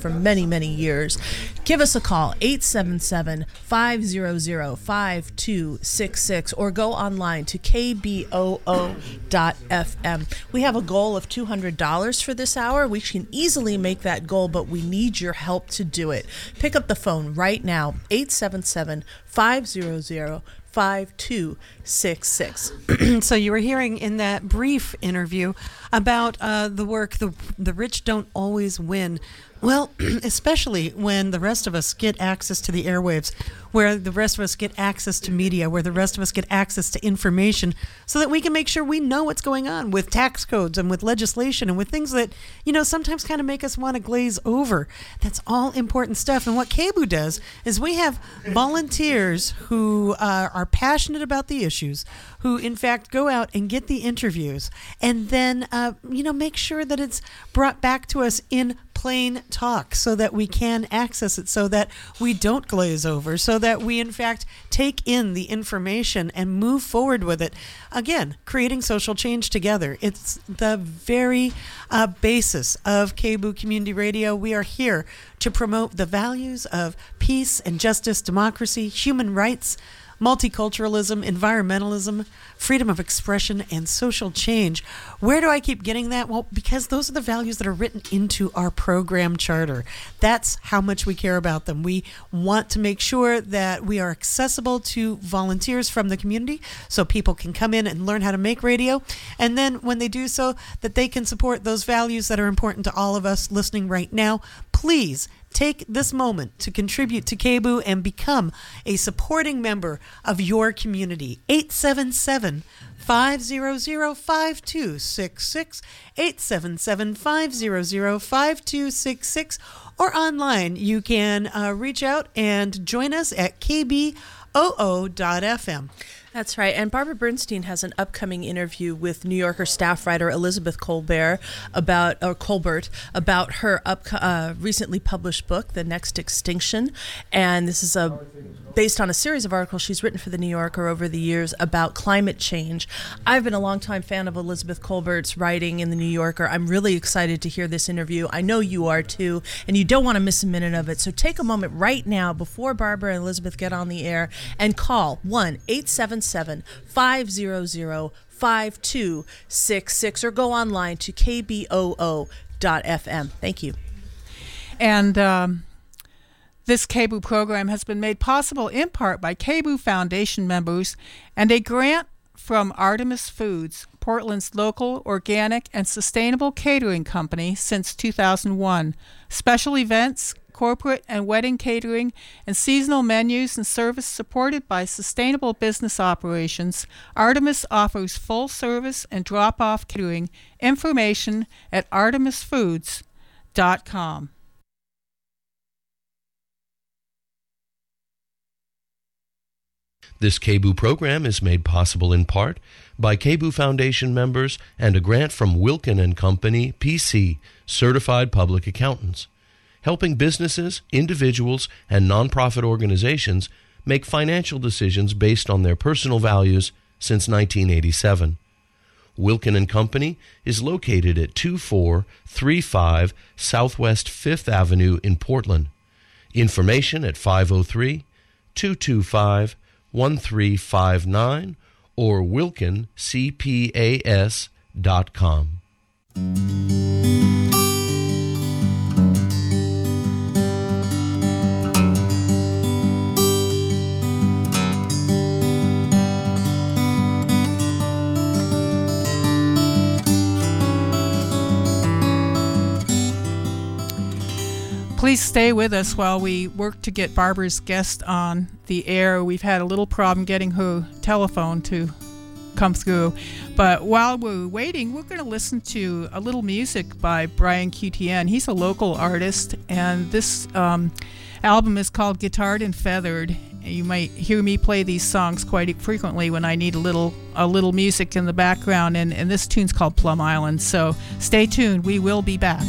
for many, many years. Give us a call, 877-500-5266, or go online to kboo.fm. We have a goal of $200 for this hour. We can easily make that goal, but we need your help to do it. Pick up the phone right now, 877-500-5266. So you were hearing in that brief interview about the work, the rich don't always win. Well, especially when the rest of us get access to the airwaves, where the rest of us get access to media, where the rest of us get access to information, so that we can make sure we know what's going on with tax codes and with legislation and with things that, sometimes kind of make us want to glaze over. That's all important stuff. And what KBOO does is we have volunteers who are passionate about the issues, who in fact go out and get the interviews, and then, make sure that it's brought back to us in plain talk so that we can access it, so that we don't glaze over, so that we in fact take in the information and move forward with it. Again, creating social change together. It's the very basis of KBOO Community Radio. We are here to promote the values of peace and justice, democracy, human rights, multiculturalism, environmentalism, freedom of expression, and social change. Where do I keep getting that? Well, because those are the values that are written into our program charter. That's how much we care about them. We want to make sure that we are accessible to volunteers from the community so people can come in and learn how to make radio. And then when they do so, that they can support those values that are important to all of us listening right now. Please take this moment to contribute to KBOO and become a supporting member of your community. 877-500-5266, 877-500-5266, or online. You can reach out and join us at kboo.fm. That's right. And Barbara Bernstein has an upcoming interview with New Yorker staff writer Elizabeth Kolbert about her recently published book, The Next Extinction. And this is based on a series of articles she's written for the New Yorker over the years about climate change. I've been a longtime fan of Elizabeth Kolbert's writing in the New Yorker. I'm really excited to hear this interview. I know you are too, and you don't want to miss a minute of it. So take a moment right now before Barbara and Elizabeth get on the air and call 1-877-500-5266 or go online to kboo.fm. Thank you. And this KBOO program has been made possible in part by KBOO Foundation members and a grant from Artemis Foods, Portland's local organic and sustainable catering company since 2001. Special events, corporate and wedding catering, and seasonal menus and service supported by sustainable business operations. Artemis offers full service and drop-off catering. Information at artemisfoods.com. This KBOO program is made possible in part by KBOO Foundation members and a grant from Wilkin & Company, PC, Certified Public Accountants, helping businesses, individuals, and nonprofit organizations make financial decisions based on their personal values since 1987. Wilkin & Company is located at 2435 Southwest 5th Avenue in Portland. Information at 503-225-1359 or wilkincpas.com. Please stay with us while we work to get Barbara's guest on the air. We've had a little problem getting her telephone to come through. But while we're waiting, we're going to listen to a little music by Brian QTN. He's a local artist, and this album is called Guitarred and Feathered. You might hear me play these songs quite frequently when I need a little music in the background, and this tune's called Plum Island. So stay tuned. We will be back.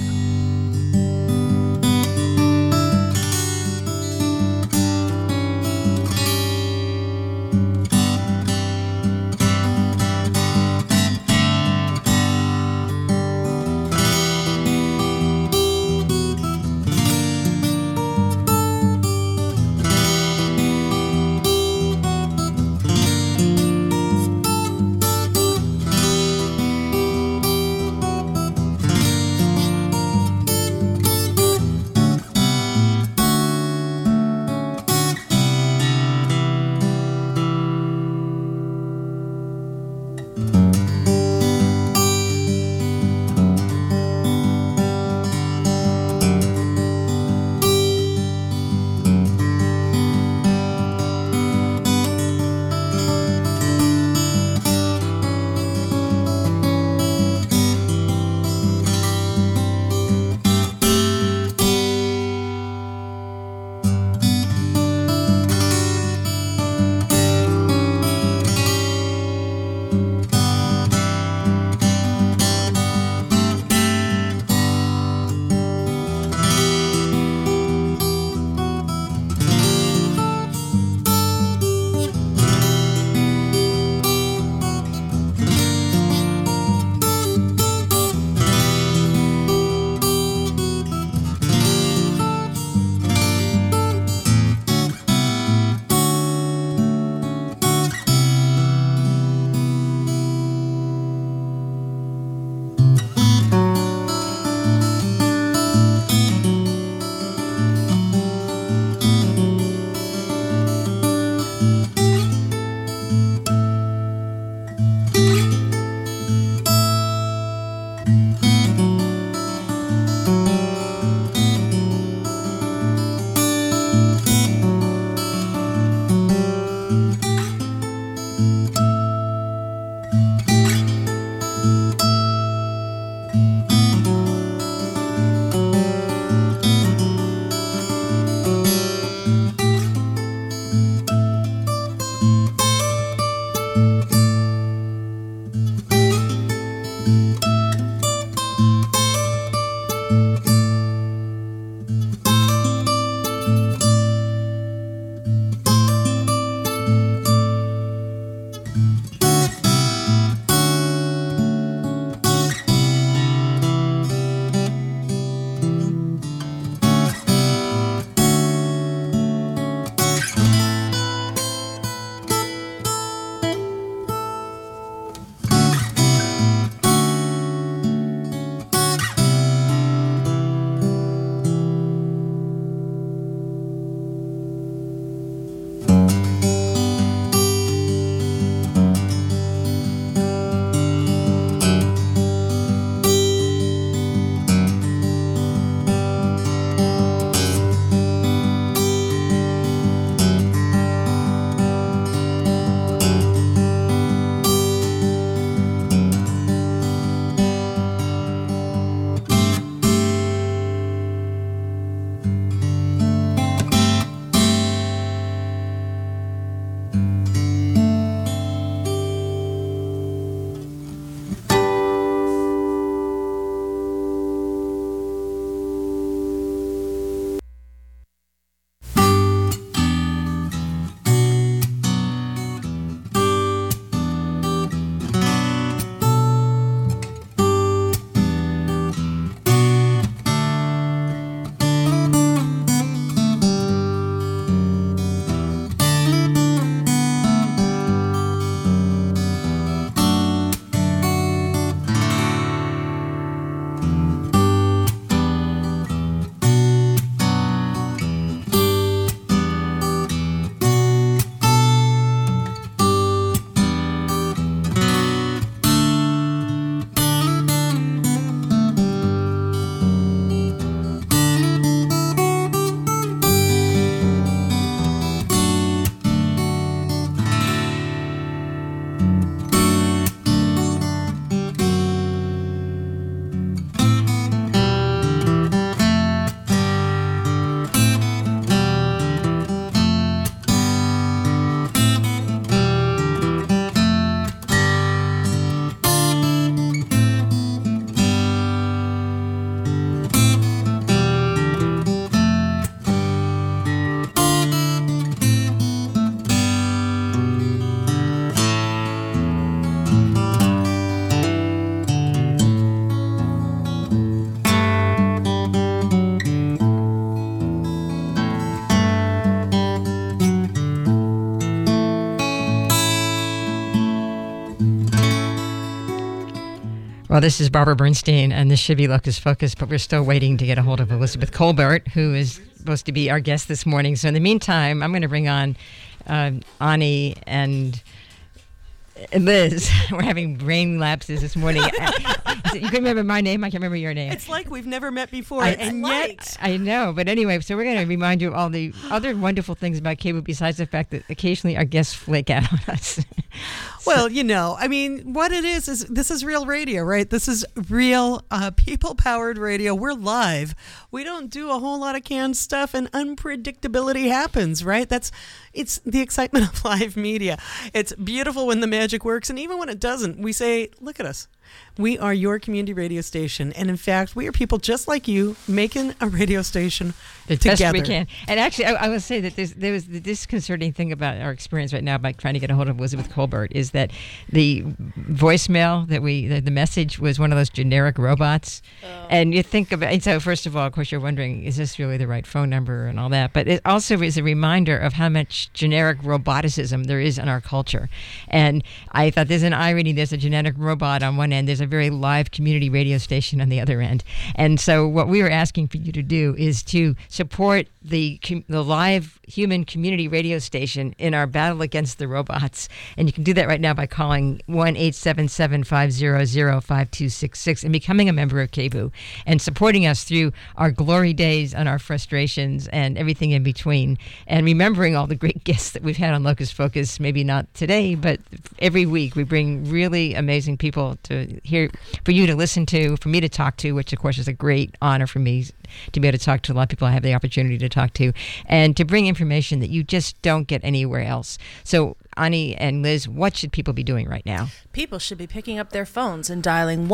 Well, this is Barbara Bernstein, and this should be Locus Focus, but we're still waiting to get a hold of Elizabeth Kolbert, who is supposed to be our guest this morning. So in the meantime, I'm going to bring on Ani and Liz. We're having brain lapses this morning. You can remember my name. I can't remember your name. It's like we've never met before. Yet I know. But anyway, so we're going to remind you of all the other wonderful things about KBOO besides the fact that occasionally our guests flake out on us. Well, I mean, what it is this is real radio, right? This is real people-powered radio. We're live. We don't do a whole lot of canned stuff, and unpredictability happens, right? It's the excitement of live media. It's beautiful when the magic works, and even when it doesn't, we say, look at us. We are your community radio station, and in fact, we are people just like you making a radio station together. Best we can. And actually, I will say that there was the disconcerting thing about our experience right now by trying to get a hold of Elizabeth Kolbert is that the voicemail the message was one of those generic robots, and you think about. And so, first of all, of course, you're wondering, is this really the right phone number and all that? But it also is a reminder of how much generic roboticism there is in our culture. And I thought there's an irony. There's a genetic robot on one end. There's a very live community radio station on the other end. And so what we were asking for you to do is to support the live human community radio station in our battle against the robots. And you can do that right now by calling 1-877-500-5266 and becoming a member of KBOO and supporting us through our glory days and our frustrations and everything in between. And remembering all the great guests that we've had on Locus Focus, maybe not today, but every week we bring really amazing people to hear, for you to listen to, for me to talk to, which of course is a great honor for me to be able to talk to a lot of people I have the opportunity to talk to, and to bring information that you just don't get anywhere else. So Ani and Liz, what should people be doing right now? People should be picking up their phones and dialing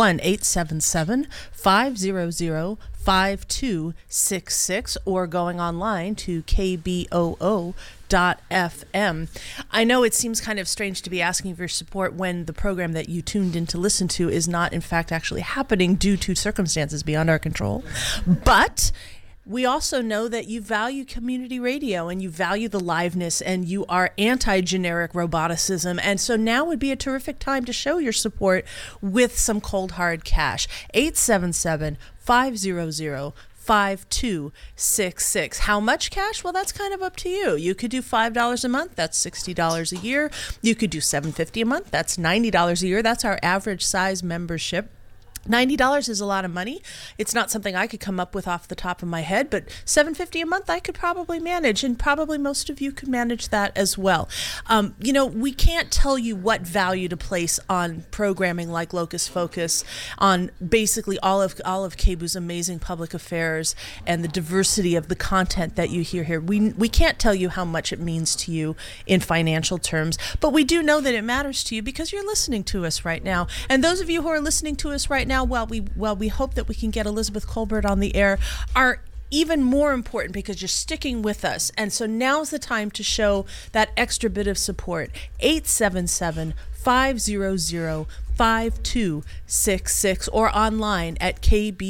1-877-500-5266 or going online to KBOO.FM. I know it seems kind of strange to be asking for support when the program that you tuned in to listen to is not, in fact, actually happening due to circumstances beyond our control. But we also know that you value community radio and you value the liveness and you are anti-generic roboticism. And so now would be a terrific time to show your support with some cold hard cash. 877-500-5266. How much cash? Well, that's kind of up to you. You could do $5 a month. That's $60 a year. You could do $7.50 a month. That's $90 a year. That's our average size membership. $90 is a lot of money. It's not something I could come up with off the top of my head, but $7.50 a month I could probably manage, and probably most of you could manage that as well. We can't tell you what value to place on programming like Locus Focus, on basically all of KBOO's amazing public affairs and the diversity of the content that you hear here. We can't tell you how much it means to you in financial terms, but we do know that it matters to you because you're listening to us right now. And those of you who are listening to us right now, while we hope that we can get Elizabeth Kolbert on the air, are even more important because you're sticking with us. And so now's the time to show that extra bit of support. 877-500-5266 or online at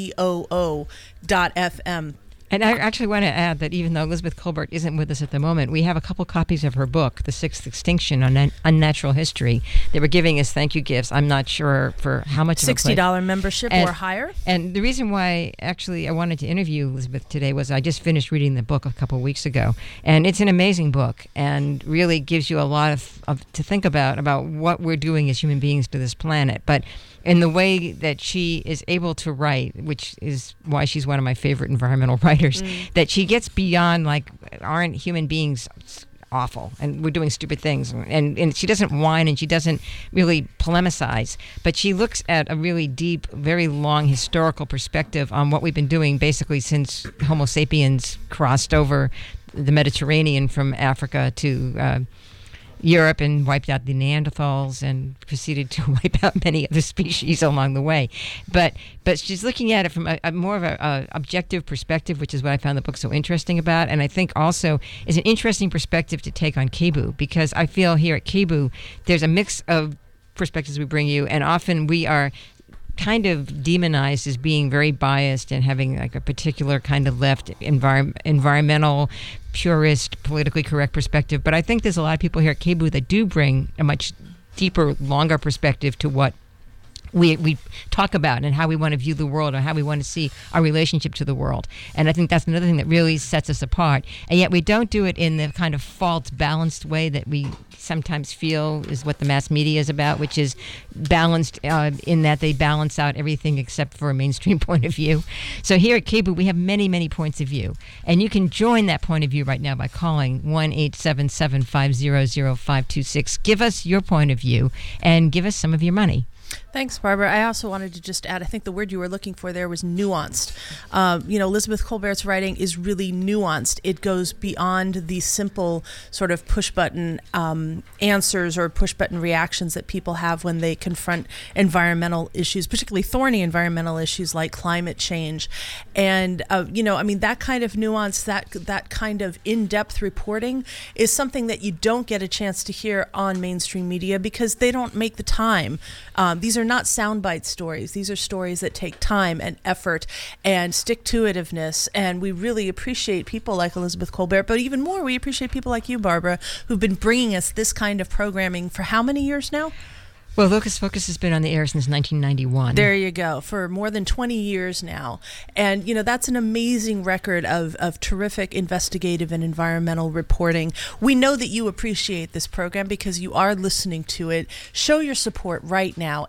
KBOO.FM. And I actually want to add that even though Elizabeth Kolbert isn't with us at the moment, we have a couple copies of her book, The Sixth Extinction on Unnatural History. They were giving us thank you gifts. I'm not sure for how much. $60 membership or higher. And the reason why actually I wanted to interview Elizabeth today was I just finished reading the book a couple of weeks ago. And it's an amazing book and really gives you a lot of to think about what we're doing as human beings to this planet. But in the way that she is able to write, which is why she's one of my favorite environmental writers, that she gets beyond, like, aren't human beings awful and we're doing stupid things, and she doesn't whine and she doesn't really polemicize, but she looks at a really deep, very long historical perspective on what we've been doing basically since Homo sapiens crossed over the Mediterranean from Africa to Europe and wiped out the Neanderthals and proceeded to wipe out many other species along the way. But she's looking at it from a more of a objective perspective, which is what I found the book so interesting about. And I think also is an interesting perspective to take on KBOO, because I feel here at KBOO there's a mix of perspectives we bring you, and often we are kind of demonized as being very biased and having like a particular kind of left environmental purist, politically correct perspective. But I think there's a lot of people here at KBOO that do bring a much deeper, longer perspective to what we talk about and how we want to view the world or how we want to see our relationship to the world. And I think that's another thing that really sets us apart. And yet we don't do it in the kind of false, balanced way that we sometimes feel is what the mass media is about, which is balanced in that they balance out everything except for a mainstream point of view. So here at KBOO, we have many, many points of view. And you can join that point of view right now by calling 1-877-500-526. Give us your point of view and give us some of your money. Thanks, Barbara. I also wanted to just add, I think the word you were looking for there was nuanced. Elizabeth Kolbert's writing is really nuanced. It goes beyond the simple sort of push-button answers or push-button reactions that people have when they confront environmental issues, particularly thorny environmental issues like climate change. And, that kind of nuance, that kind of in-depth reporting is something that you don't get a chance to hear on mainstream media because they don't make the time. These are not soundbite stories. These are stories that take time and effort and stick-to-itiveness, and we really appreciate people like Elizabeth Kolbert, but even more, we appreciate people like you, Barbara, who've been bringing us this kind of programming for how many years now? Well, Locus Focus has been on the air since 1991. There you go, for more than 20 years now. And, that's an amazing record of terrific investigative and environmental reporting. We know that you appreciate this program because you are listening to it. Show your support right now,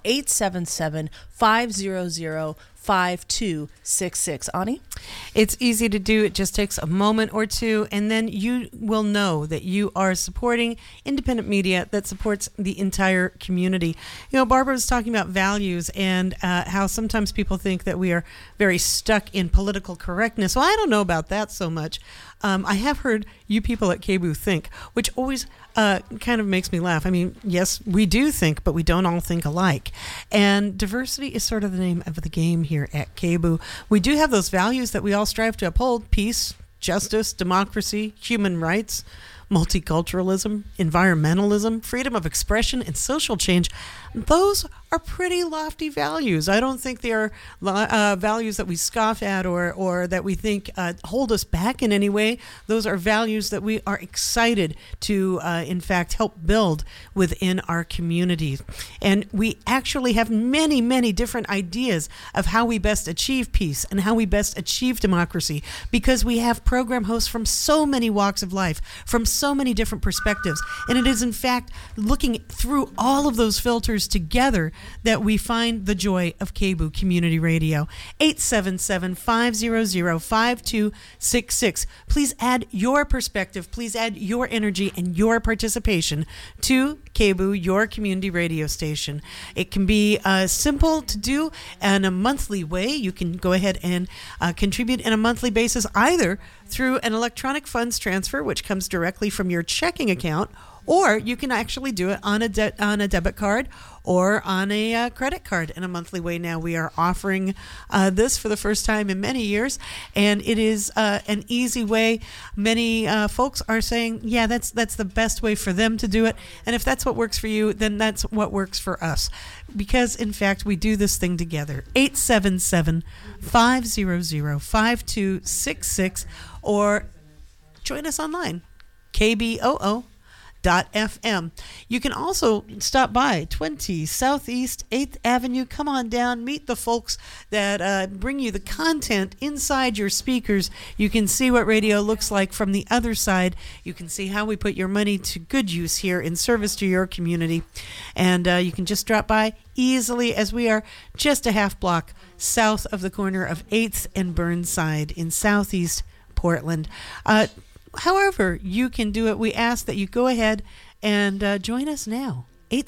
877-500-5266. Ani? It's easy to do. It just takes a moment or two, and then you will know that you are supporting independent media that supports the entire community. Barbara was talking about values and how sometimes people think that we are very stuck in political correctness. Well, I don't know about that so much. I have heard you people at KBOO think, which always kind of makes me laugh. I mean, yes, we do think, but we don't all think alike. And diversity is sort of the name of the game here at KBOO. We do have those values that we all strive to uphold: peace, justice, democracy, human rights, multiculturalism, environmentalism, freedom of expression, and social change. Those are pretty lofty values. I don't think they are values that we scoff at or that we think hold us back in any way. Those are values that we are excited to, in fact, help build within our communities. And we actually have many, many different ideas of how we best achieve peace and how we best achieve democracy, because we have program hosts from so many walks of life, from so many different perspectives. And it is, in fact, looking through all of those filters together that we find the joy of KBOO Community Radio. 877-500-5266. Please add your perspective. Please add your energy and your participation to KBOO, your community radio station. It can be simple to do in a monthly way. You can go ahead and contribute in a monthly basis, either through an electronic funds transfer, which comes directly from your checking account, or you can actually do it on a debit card or on a credit card in a monthly way. Now we are offering this for the first time in many years, and it is an easy way. Many folks are saying, yeah, that's the best way for them to do it. And if that's what works for you, then that's what works for us. Because, in fact, we do this thing together. 877-500-5266, or join us online, KBOO.FM. You can also stop by 20 Southeast 8th Avenue. Come on down, meet the folks that bring you the content inside your speakers. You can see what radio looks like from the other side. You can see how we put your money to good use here in service to your community. And you can just drop by easily, as we are just a half block south of the corner of 8th and Burnside in Southeast Portland. However you can do it, we ask that you go ahead and join us now.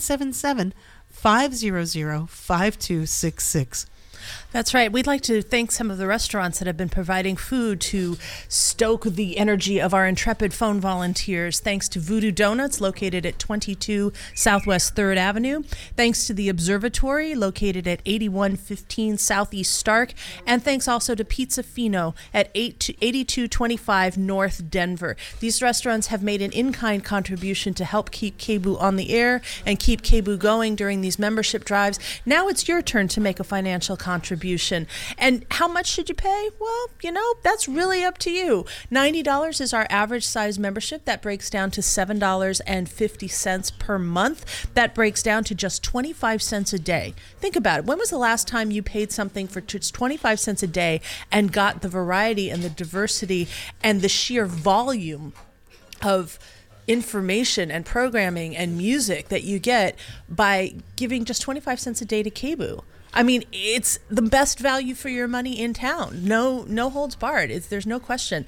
877-500-5266. That's right. We'd like to thank some of the restaurants that have been providing food to stoke the energy of our intrepid phone volunteers. Thanks to Voodoo Donuts, located at 22 Southwest 3rd Avenue. Thanks to the Observatory, located at 8115 Southeast Stark. And thanks also to Pizza Fino at 8225 North Denver. These restaurants have made an in-kind contribution to help keep KBOO on the air and keep KBOO going during these membership drives. Now it's your turn to make a financial contribution contribution. And how much should you pay? Well, that's really up to you. $90 is our average size membership. That breaks down to $7.50 per month. That breaks down to just 25 cents a day. Think about it. When was the last time you paid something for just 25 cents a day and got the variety and the diversity and the sheer volume of information and programming and music that you get by giving just 25 cents a day to KBOO? I mean, it's the best value for your money in town. No holds barred. There's no question.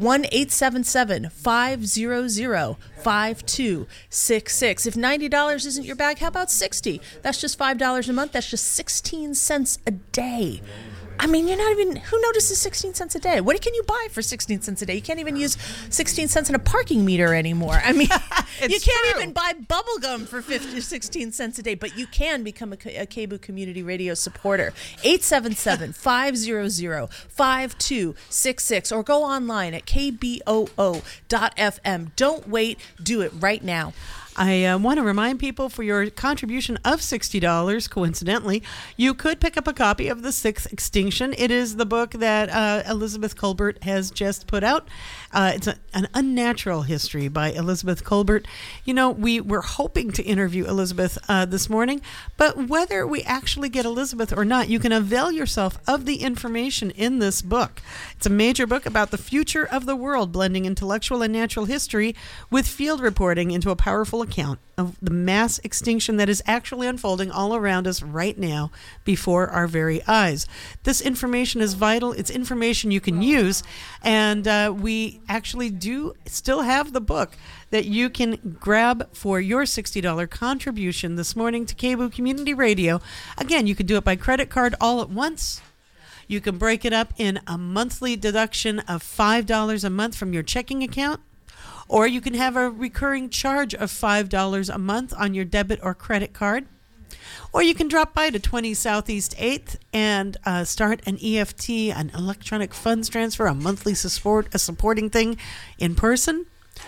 1-877-500-5266. If $90 isn't your bag, how about $60? That's just $5 a month. That's just 16 cents a day. I mean, who notices 16 cents a day? What can you buy for 16 cents a day? You can't even use 16 cents in a parking meter anymore. I mean, you can't even buy bubble gum for 16 cents a day, but you can become a KBOO Community Radio supporter. 877-500-5266 or go online at kboo.fm. Don't wait. Do it right now. I want to remind people, for your contribution of $60, coincidentally, you could pick up a copy of The Sixth Extinction. It is the book that Elizabeth Kolbert has just put out. It's an unnatural history by Elizabeth Kolbert. We were hoping to interview Elizabeth this morning, but whether we actually get Elizabeth or not, you can avail yourself of the information in this book. It's a major book about the future of the world, blending intellectual and natural history with field reporting into a powerful account of the mass extinction that is actually unfolding all around us right now before our very eyes. This information is vital. It's information you can use, and we actually do still have the book that you can grab for your $60 contribution this morning to KBOO Community Radio. Again, you can do it by credit card all at once. You can break it up in a monthly deduction of $5 a month from your checking account. Or you can have a recurring charge of $5 a month on your debit or credit card. Or you can drop by to 20 Southeast 8th and start an EFT, an electronic funds transfer, a monthly supporting thing in person.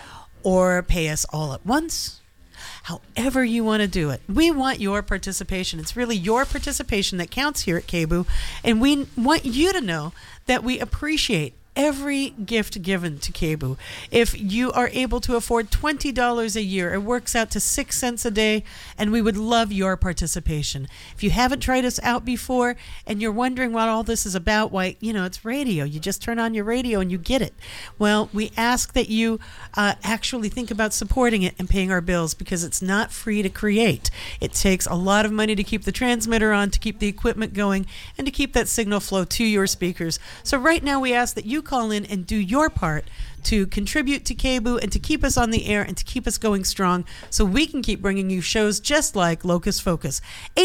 Or pay us all at once. However you want to do it. We want your participation. It's really your participation that counts here at KBOO. And we want you to know that we appreciate every gift given to KBOO. If you are able to afford $20 a year, it works out to 6 cents a day, and we would love your participation. If you haven't tried us out before and you're wondering what all this is about, why, it's radio. You just turn on your radio and you get it. Well, we ask that you actually think about supporting it and paying our bills, because it's not free to create. It takes a lot of money to keep the transmitter on, to keep the equipment going, and to keep that signal flow to your speakers. So right now we ask that you call in and do your part to contribute to KBOO and to keep us on the air and to keep us going strong so we can keep bringing you shows just like Locus Focus.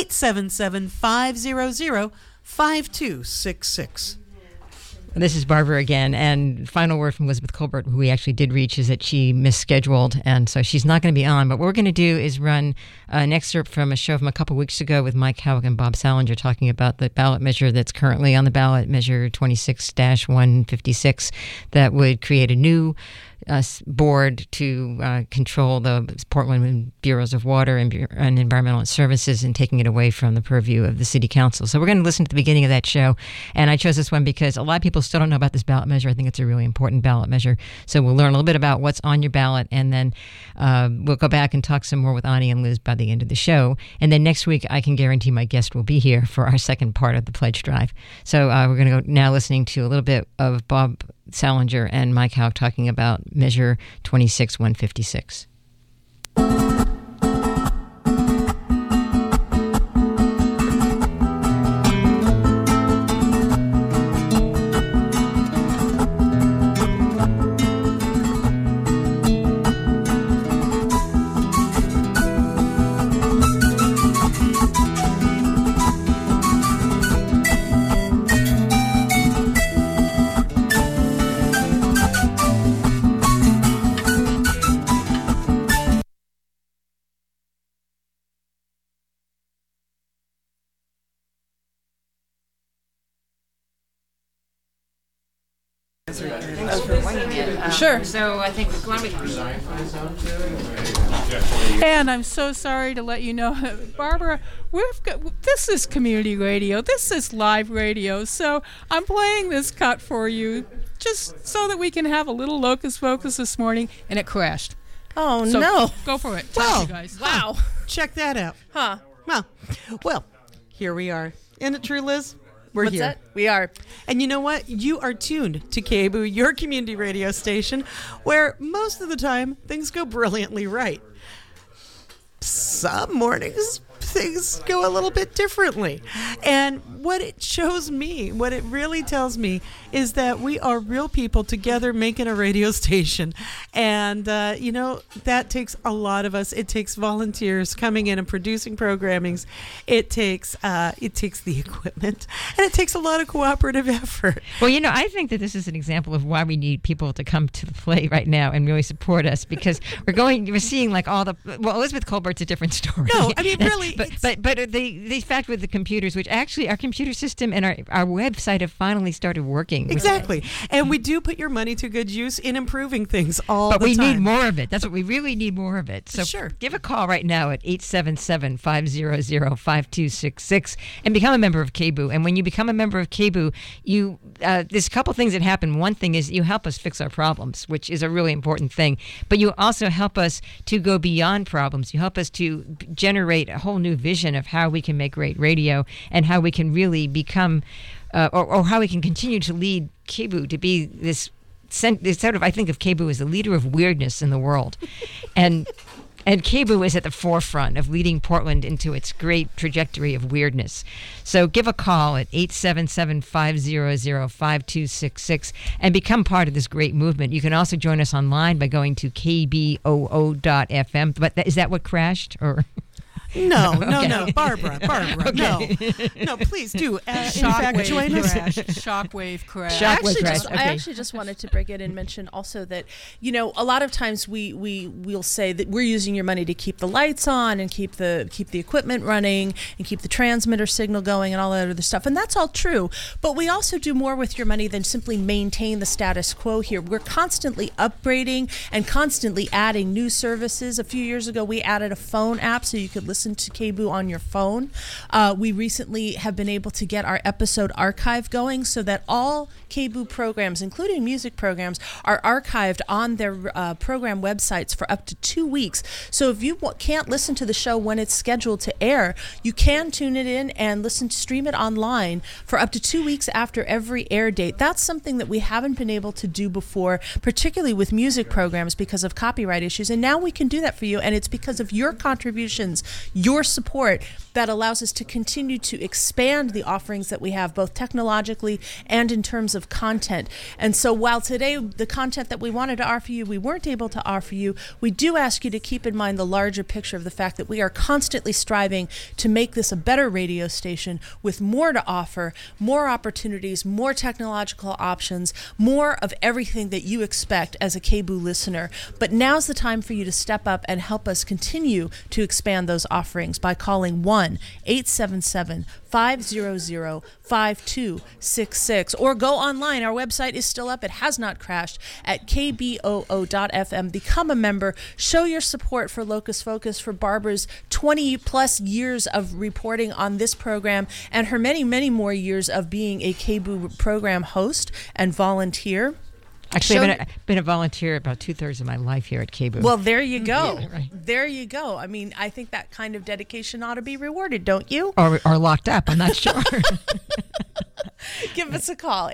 877-500-5266. This is Barbara again, and final word from Elizabeth Kolbert, who we actually did reach, is that she misscheduled, and so she's not going to be on. But what we're going to do is run an excerpt from a show from a couple weeks ago with Mike Howick and Bob Salinger talking about the ballot measure that's currently on the ballot, Measure 26-156, that would create a new board to control the Portland Bureaus of Water and Environmental Services, and taking it away from the purview of the City Council. So we're going to listen to the beginning of that show, and I chose this one because a lot of people still don't know about this ballot measure. I think it's a really important ballot measure. So we'll learn a little bit about what's on your ballot, and then we'll go back and talk some more with Ani and Liz by the end of the show. And then next week, I can guarantee my guest will be here for our second part of the pledge drive. So we're going to go now listening to a little bit of Bob Salinger and Mike Howick talking about Measure 26-156. Sure. So I think And I'm so sorry to let you know, Barbara, this is community radio. This is live radio. So I'm playing this cut for you just so that we can have a little Locus Focus this morning, and it crashed. Oh, So no. go for it. Well, Thank you guys. Wow. Check that out. Huh. Well, here we are. Isn't it true, Liz? We're What's here. that? We are. And you know what? You are tuned to KBOO, your community radio station, where most of the time things go brilliantly right. Some mornings things go a little bit differently. And what it shows me, what it really tells me, is that we are real people together making a radio station. And, that takes a lot of us. It takes volunteers coming in and producing programmings. It takes the equipment. And it takes a lot of cooperative effort. Well, I think that this is an example of why we need people to come to the play right now and really support us, because we're seeing like Elizabeth Colbert's a different story. No, I mean, really. But the fact with the computers, which actually our computer system and our website have finally started working. Exactly. And we do put your money to good use in improving things all the time. But we need more of it. That's what we really need, more of it. So Sure. give a call right now at 877-500-5266 and become a member of KBOO. And when you become a member of KBOO, there's a couple things that happen. One thing is you help us fix our problems, which is a really important thing. But you also help us to go beyond problems. You help us to generate a whole new vision of how we can make great radio and how we can really become, or how we can continue to lead KBOO to be this sort of, I think of KBOO as the leader of weirdness in the world. And KBOO is at the forefront of leading Portland into its great trajectory of weirdness. So give a call at 877-500-5266 and become part of this great movement. You can also join us online by going to kboo.fm. But is that what crashed? Or No, Okay. no, Barbara, no, please do. In fact, join us. Shockwave crash. Shock- I crash. actually just wanted to break in and mention also that, a lot of times we'll say that we're using your money to keep the lights on and keep the equipment running and keep the transmitter signal going and all that other stuff. And that's all true. But we also do more with your money than simply maintain the status quo here. We're constantly upgrading and constantly adding new services. A few years ago, we added a phone app so you could listen to KBOO on your phone. We recently have been able to get our episode archive going so that all KBOO programs, including music programs, are archived on their program websites for up to 2 weeks. So if you can't listen to the show when it's scheduled to air, you can tune it in and stream it online for up to 2 weeks after every air date. That's something that we haven't been able to do before, particularly with music programs because of copyright issues. And now we can do that for you, and it's because of your contributions, your support, that allows us to continue to expand the offerings that we have, both technologically and in terms of content. And so while today the content that we wanted to offer you, we weren't able to offer you, we do ask you to keep in mind the larger picture of the fact that we are constantly striving to make this a better radio station with more to offer, more opportunities, more technological options, more of everything that you expect as a KBOO listener. But now's the time for you to step up and help us continue to expand those offerings by calling 1-877-500-5266 or go online. Our website is still up. It has not crashed at kboo.fm. Become a member. Show your support for Locus Focus, for Barbara's 20 plus years of reporting on this program and her many, many more years of being a KBOO program host and volunteer. Actually, I've been a volunteer about 2/3 of my life here at KBOO. Well, there you go. Yeah, right. There you go. I mean, I think that kind of dedication ought to be rewarded, don't you? Or locked up, I'm not sure. Give us a call,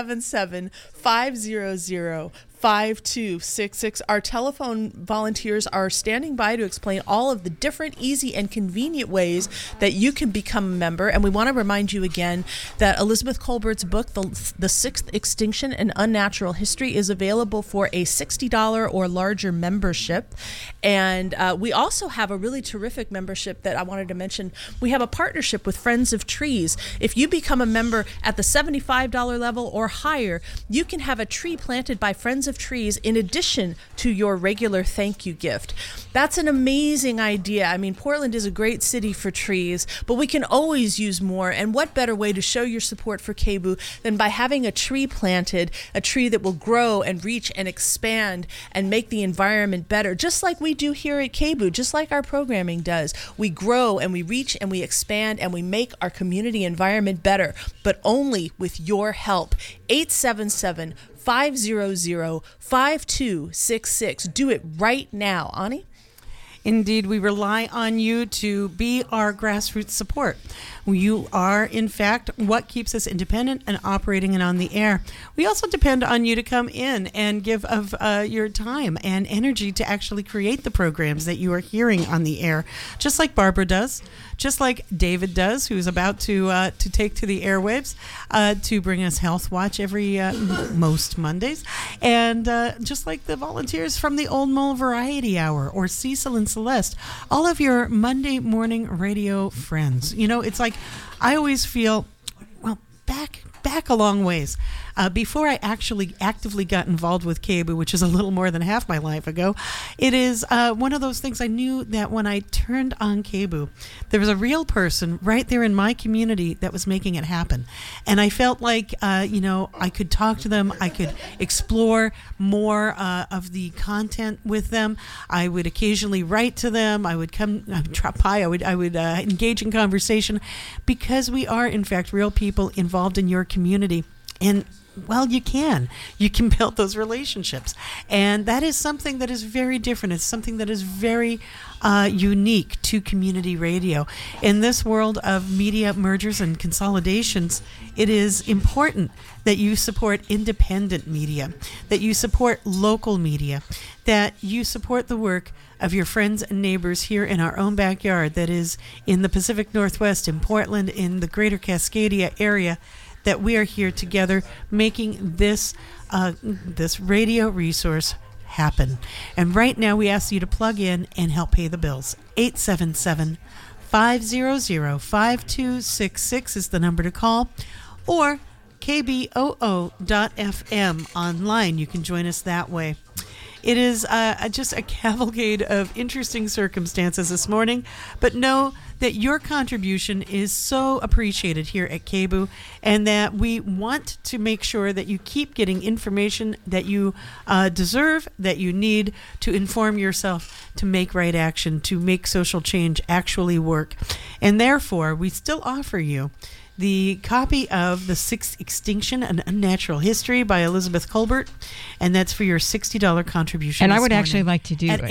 877-500-5266. Our telephone volunteers are standing by to explain all of the different, easy, and convenient ways that you can become a member. And we want to remind you again that Elizabeth Colbert's book, The Sixth Extinction, An Unnatural History, is available for a $60 or larger membership. And we also have a really terrific membership that I wanted to mention. We have a partnership with Friends of Trees. If you become a member at the $75 level or higher, you can have a tree planted by Friends of of trees in addition to your regular thank you gift. That's an amazing idea. I mean, Portland is a great city for trees, but we can always use more. And what better way to show your support for KBOO than by having a tree planted, a tree that will grow and reach and expand and make the environment better, just like we do here at KBOO, just like our programming does. We grow and we reach and we expand and we make our community environment better, but only with your help. 877-500-5266. Do it right now. Ani? Indeed, we rely on you to be our grassroots support. You are, in fact, what keeps us independent and operating and on the air. We also depend on you to come in and give of your time and energy to actually create the programs that you are hearing on the air, just like Barbara does, just like David does, who's about to take to the airwaves to bring us Health Watch every most Mondays, and just like the volunteers from the Old Mole Variety Hour or Cecil and Celeste, all of your Monday morning radio friends. You know, it's like I always feel, well, back a long ways. Before I actually actively got involved with KBOO, which is a little more than half my life ago, it is one of those things I knew that when I turned on KBOO, there was a real person right there in my community that was making it happen. And I felt like, I could talk to them. I could explore more of the content with them. I would occasionally write to them. I would drop by. I would engage in conversation, because we are, in fact, real people involved in your community. And well, you can build those relationships. And that is something that is very different. It's something that is very unique to community radio. In this world of media mergers and consolidations, it is important that you support independent media, that you support local media, that you support the work of your friends and neighbors here in our own backyard, that is in the Pacific Northwest, in Portland, in the greater Cascadia area, that we are here together making this radio resource happen. And right now we ask you to plug in and help pay the bills. 877-500-5266 is the number to call, or kboo.fm online. You can join us that way. It is just a cavalcade of interesting circumstances this morning, but know that your contribution is so appreciated here at KBOO, and that we want to make sure that you keep getting information that you deserve, that you need to inform yourself, to make right action, to make social change actually work. And therefore, we still offer you the copy of The Sixth Extinction, An Unnatural History by Elizabeth Kolbert, and that's for your $60 contribution. And I would actually like to do at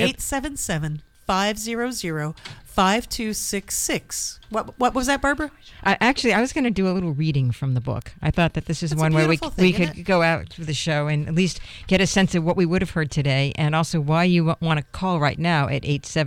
877-500-5266. What was that, Barbara? I was going to do a little reading from the book. I thought that this is one where we could go out to the show and at least get a sense of what we would have heard today, and also why you want to call right now at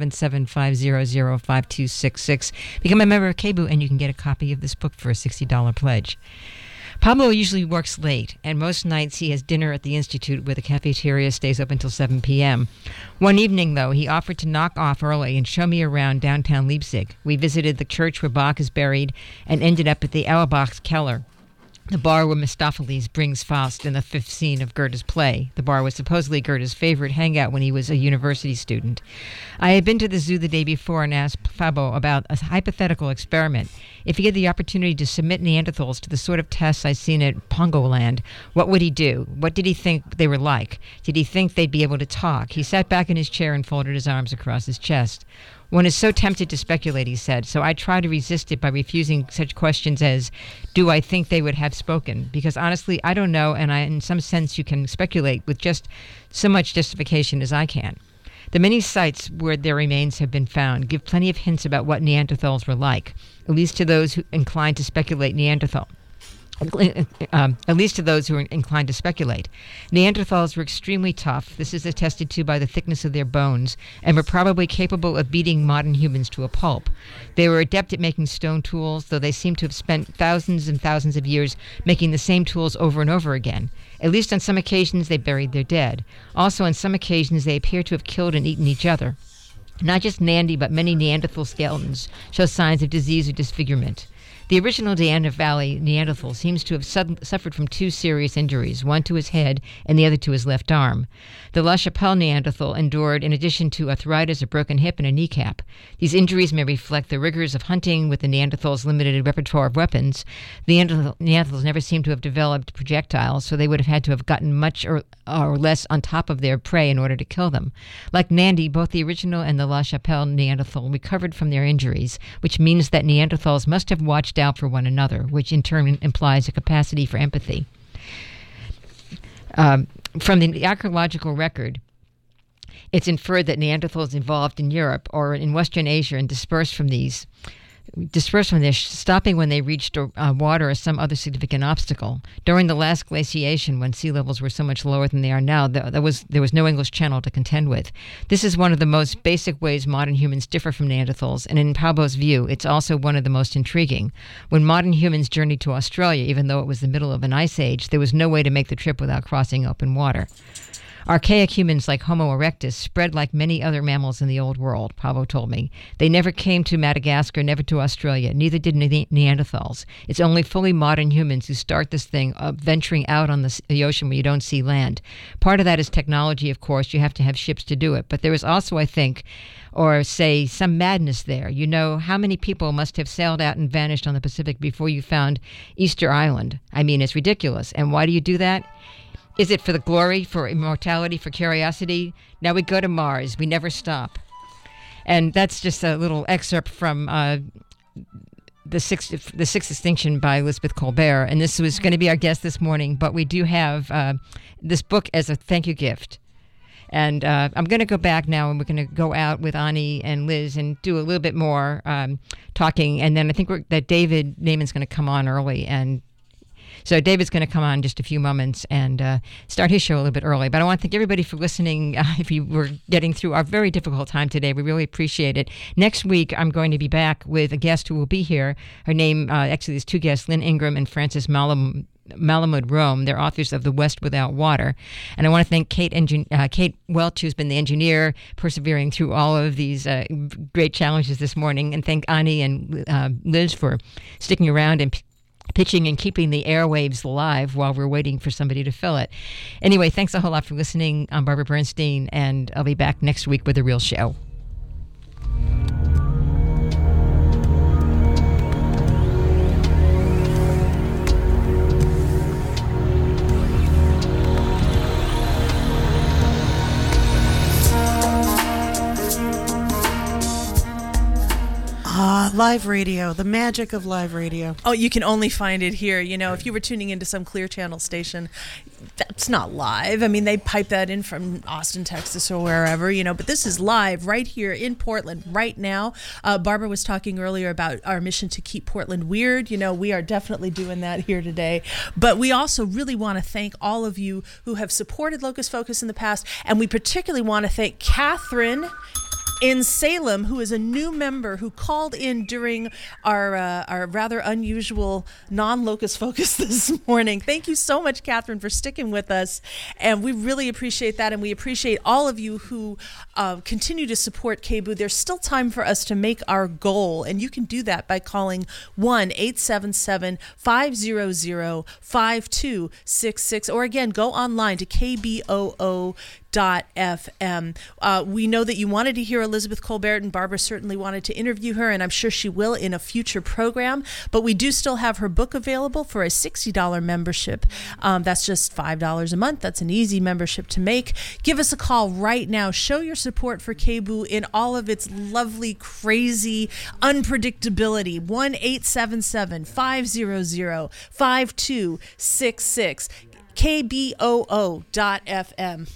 877-500-5266. Become a member of KBOO, and you can get a copy of this book for a $60 pledge. Pablo usually works late, and most nights he has dinner at the Institute, where the cafeteria stays up until 7 p.m. One evening, though, he offered to knock off early and show me around downtown Leipzig. We visited the church where Bach is buried and ended up at the Auerbach's Keller, the bar where Mephistopheles brings Faust in the fifth scene of Goethe's play. The bar was supposedly Goethe's favorite hangout when he was a university student. I had been to the zoo the day before and asked Fabo about a hypothetical experiment. If he had the opportunity to submit Neanderthals to the sort of tests I'd seen at Pongoland, what would he do? What did he think they were like? Did he think they'd be able to talk? He sat back in his chair and folded his arms across his chest. One is so tempted to speculate, he said, so I try to resist it by refusing such questions as, do I think they would have spoken? Because honestly, I don't know, and in some sense you can speculate with just so much justification as I can. The many sites where their remains have been found give plenty of hints about what Neanderthals were like, at least to those who inclined to speculate Neanderthal. At least to those who are inclined to speculate. Neanderthals were extremely tough. This is attested to by the thickness of their bones, and were probably capable of beating modern humans to a pulp. They were adept at making stone tools, though they seem to have spent thousands and thousands of years making the same tools over and over again. At least on some occasions they buried their dead. Also on some occasions they appear to have killed and eaten each other. Not just Nandy, but many Neanderthal skeletons show signs of disease or disfigurement. The original Deanda Valley Neanderthal seems to have suffered from 2 serious injuries, one to his head and the other to his left arm. The La Chapelle Neanderthal endured, in addition to arthritis, a broken hip and a kneecap. These injuries may reflect the rigors of hunting with the Neanderthal's limited repertoire of weapons. The Neanderthals never seem to have developed projectiles, so they would have had to have gotten much or less on top of their prey in order to kill them. Like Nandi, both the original and the La Chapelle Neanderthal recovered from their injuries, which means that Neanderthals must have watched out for one another, which in turn implies a capacity for empathy. From the archaeological record, it's inferred that Neanderthals evolved in Europe or in Western Asia and dispersed from there, stopping when they reached water or some other significant obstacle. During the last glaciation, when sea levels were so much lower than they are now, there was no English Channel to contend with. This is one of the most basic ways modern humans differ from Neanderthals, and in Paubo's view, it's also one of the most intriguing. When modern humans journeyed to Australia, even though it was the middle of an ice age, there was no way to make the trip without crossing open water. Archaic humans like Homo erectus spread like many other mammals in the Old World, Paubo told me. They never came to Madagascar, never to Australia. Neither did Neanderthals. It's only fully modern humans who start this thing of venturing out on the ocean where you don't see land. Part of that is technology, of course. You have to have ships to do it. But there is also, I think, or say, some madness there. You know, how many people must have sailed out and vanished on the Pacific before you found Easter Island? I mean, it's ridiculous. And why do you do that? Is it for the glory, for immortality, for curiosity? Now we go to Mars. We never stop. And that's just a little excerpt from the Sixth Extinction by Elizabeth Kolbert. And this was going to be our guest this morning, but we do have this book as a thank you gift. And I'm going to go back now, and we're going to go out with Ani and Liz and do a little bit more talking. And then I think that David Naiman's going to come on early, and so David's going to come on in just a few moments and start his show a little bit early. But I want to thank everybody for listening. If you were getting through our very difficult time today, we really appreciate it. Next week, I'm going to be back with a guest who will be here. Her name, actually, there's 2 guests, Lynn Ingram and Frances Malamud Rome. They're authors of The West Without Water. And I want to thank Kate Welch, who's been the engineer, persevering through all of these great challenges this morning. And thank Ani and Liz for sticking around and pitching and keeping the airwaves alive while we're waiting for somebody to fill it. Anyway, thanks a whole lot for listening. I'm Barbara Bernstein, and I'll be back next week with a real show. Live radio, the magic of live radio. Oh, you can only find it here. You know, if you were tuning into some Clear Channel station, that's not live. I mean, they pipe that in from Austin, Texas, or wherever, you know, but this is live right here in Portland right now. Barbara was talking earlier about our mission to keep Portland weird. You know, we are definitely doing that here today. But we also really want to thank all of you who have supported Locus Focus in the past, and we particularly want to thank Catherine in Salem, who is a new member who called in during our rather unusual non-Locus Focus this morning. Thank you so much, Catherine, for sticking with us, and we really appreciate that, and we appreciate all of you who continue to support KBOO. There's still time for us to make our goal, and you can do that by calling 1-877-500-5266, or again, go online to KBOO.FM. We know that you wanted to hear Elizabeth Kolbert, and Barbara certainly wanted to interview her, and I'm sure she will in a future program. But we do still have her book available for a $60 membership. That's just $5 a month. That's an easy membership to make. Give us a call right now. Show your support for KBOO in all of its lovely, crazy unpredictability. 1-877-500-5266. KBOO.FM.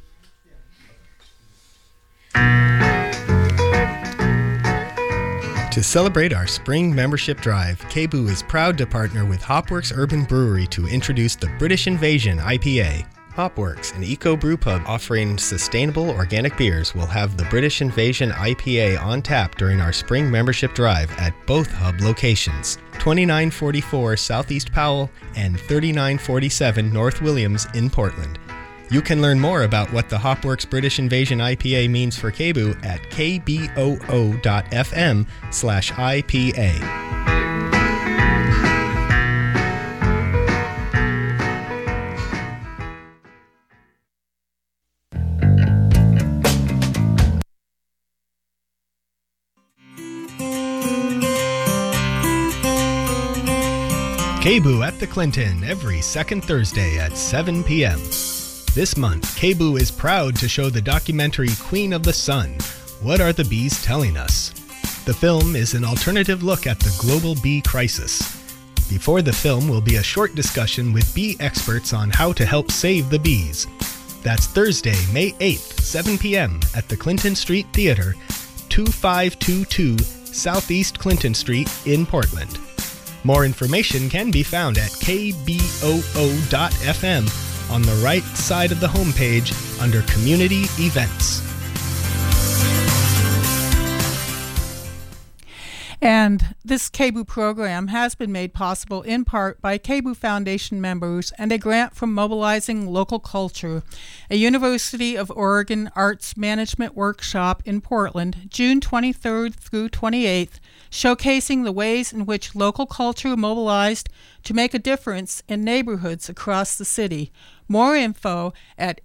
To celebrate our spring membership drive, KBOO is proud to partner with Hopworks Urban Brewery to introduce the British Invasion IPA. Hopworks, an eco-brew pub offering sustainable organic beers, will have the British Invasion IPA on tap during our spring membership drive at both hub locations, 2944 Southeast Powell and 3947 North Williams in Portland. You can learn more about what the Hopworks British Invasion IPA means for KBOO at kboo.fm/IPA. KBOO at the Clinton every second Thursday at 7 p.m. This month, KBOO is proud to show the documentary Queen of the Sun, What Are the Bees Telling Us? The film is an alternative look at the global bee crisis. Before the film will be a short discussion with bee experts on how to help save the bees. That's Thursday, May 8th, 7 p.m. at the Clinton Street Theater, 2522 Southeast Clinton Street in Portland. More information can be found at kboo.fm on the right side of the homepage under Community Events. And this KBOO program has been made possible in part by KBOO Foundation members and a grant from Mobilizing Local Culture, a University of Oregon Arts Management workshop in Portland, June 23rd through 28th, showcasing the ways in which local culture mobilized to make a difference in neighborhoods across the city. More info at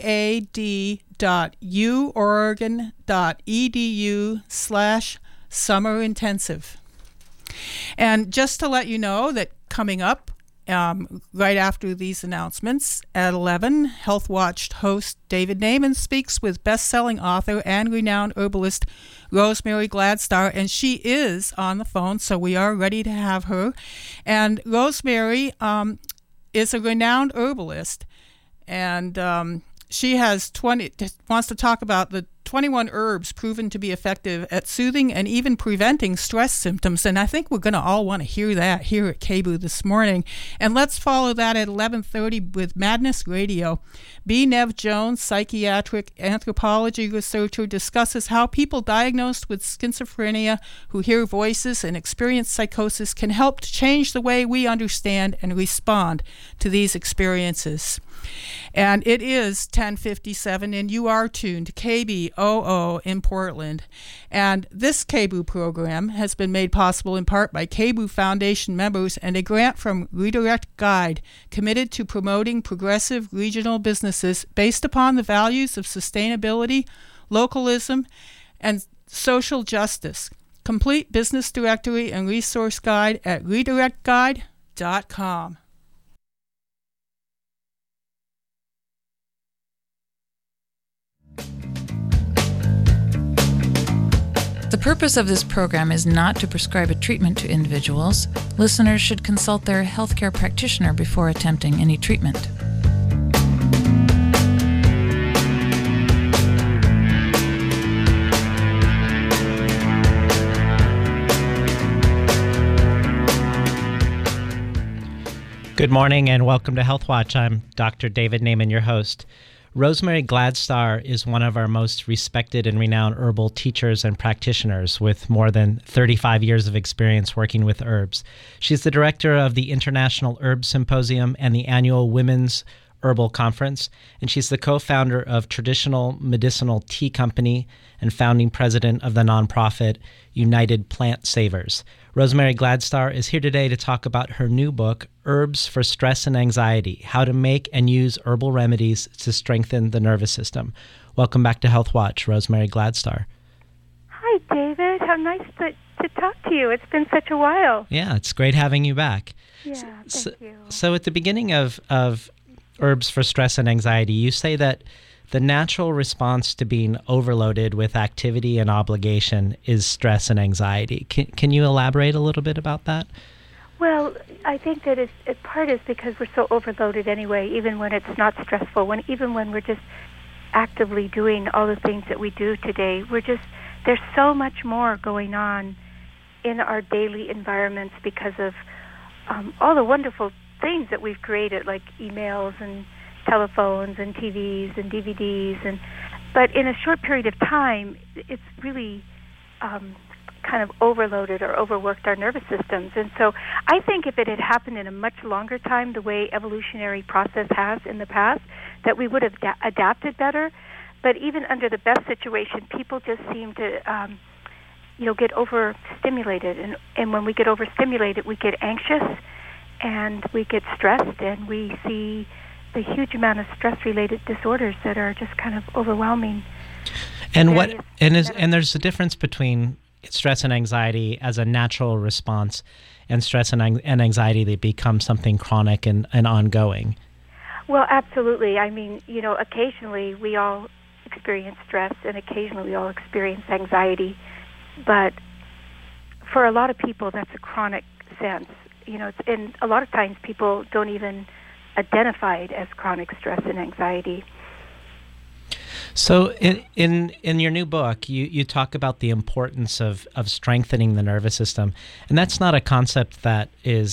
aad.uoregon.edu/summer intensive. And just to let you know that coming up right after these announcements at 11, Health Watch host David Naiman speaks with best-selling author and renowned herbalist Rosemary Gladstar, and she is on the phone, so we are ready to have her. And Rosemary is a renowned herbalist, and she wants to talk about the 21 herbs proven to be effective at soothing and even preventing stress symptoms. And I think we're going to all want to hear that here at KBOO this morning. And let's follow that at 11:30 with Madness Radio. B. Nev Jones, psychiatric anthropology researcher, discusses how people diagnosed with schizophrenia who hear voices and experience psychosis can help to change the way we understand and respond to these experiences. And it is 10:57, and you are tuned to KBOO in Portland. And this KBOO program has been made possible in part by KBOO Foundation members and a grant from Redirect Guide, committed to promoting progressive regional businesses based upon the values of sustainability, localism, and social justice. Complete business directory and resource guide at redirectguide.com. The purpose of this program is not to prescribe a treatment to individuals. Listeners should consult their healthcare practitioner before attempting any treatment. Good morning and welcome to Health Watch. I'm Dr. David Naiman, your host. Rosemary Gladstar is one of our most respected and renowned herbal teachers and practitioners with more than 35 years of experience working with herbs. She's the director of the International Herb Symposium and the annual Women's Herbal Conference, and she's the co-founder of Traditional Medicinal Tea Company and founding president of the nonprofit United Plant Savers. Rosemary Gladstar is here today to talk about her new book, Herbs for Stress and Anxiety, How to Make and Use Herbal Remedies to Strengthen the Nervous System. Welcome back to Health Watch, Rosemary Gladstar. Hi, David. How nice to talk to you. It's been such a while. Yeah, it's great having you back. Yeah, thank you. So at the beginning of Herbs for Stress and Anxiety, you say that the natural response to being overloaded with activity and obligation is stress and anxiety. Can you elaborate a little bit about that? Well, I think that part is because we're so overloaded anyway, even when it's not stressful, even when we're just actively doing all the things that we do today. There's so much more going on in our daily environments because of all the wonderful things that we've created, like emails and telephones and TVs and DVDs, but in a short period of time, it's really kind of overloaded or overworked our nervous systems. And so I think if it had happened in a much longer time, the way evolutionary process has in the past, that we would have adapted better. But even under the best situation, people just seem to get overstimulated. And when we get overstimulated, we get anxious and we get stressed, and we see the huge amount of stress-related disorders that are just kind of overwhelming. And there's a difference between stress and anxiety as a natural response and stress and anxiety, they become something chronic and ongoing. Well, absolutely. I mean, occasionally we all experience stress and occasionally we all experience anxiety, but for a lot of people that's a chronic sense. And a lot of times people don't even identify it as chronic stress and anxiety. So in your new book, you talk about the importance of strengthening the nervous system, and that's not a concept that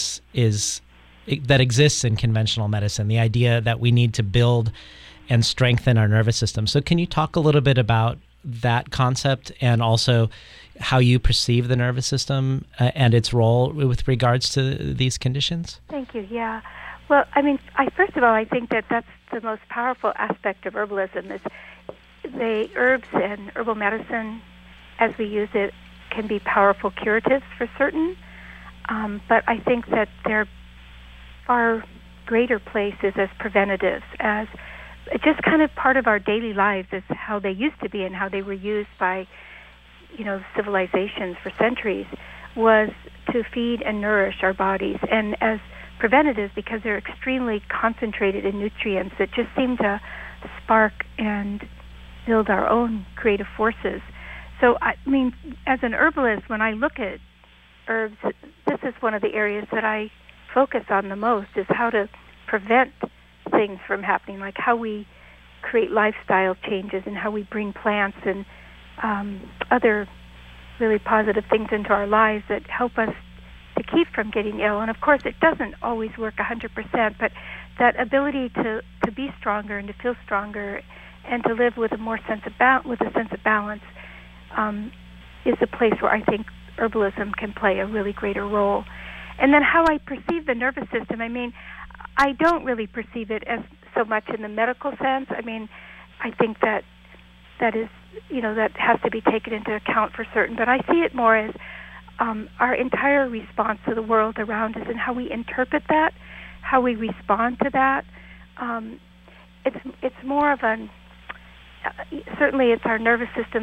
that exists in conventional medicine, the idea that we need to build and strengthen our nervous system. So can you talk a little bit about that concept and also how you perceive the nervous system and its role with regards to these conditions? Thank you, yeah. Well, I mean, first of all, I think that that's the most powerful aspect of herbalism is the herbs and herbal medicine, as we use it, can be powerful curatives for certain, but I think that their far greater place is as preventatives, as just kind of part of our daily lives is how they used to be and how they were used by, civilizations for centuries, was to feed and nourish our bodies. And as preventatives, because they're extremely concentrated in nutrients that just seem to spark and build our own creative forces. So, I mean, as an herbalist, when I look at herbs, this is one of the areas that I focus on the most, is how to prevent things from happening, like how we create lifestyle changes and how we bring plants and other really positive things into our lives that help us to keep from getting ill. And of course, it doesn't always work 100%, but that ability to be stronger and to feel stronger and to live with a more sense of balance is a place where I think herbalism can play a really greater role. And then how I perceive the nervous system, I mean, I don't really perceive it as so much in the medical sense. I mean, I think that is, that has to be taken into account for certain. But I see it more as our entire response to the world around us and how we interpret that, how we respond to that. It's more of certainly it's our nervous system